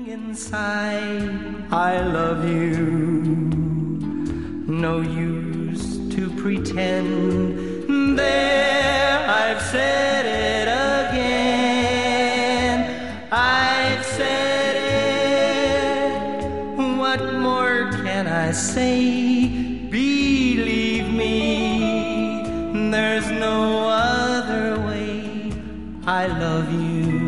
inside, I love you. No use to pretend. There, I've said it again. I've said it. What more can I say? Believe me, there's no other way. I love you.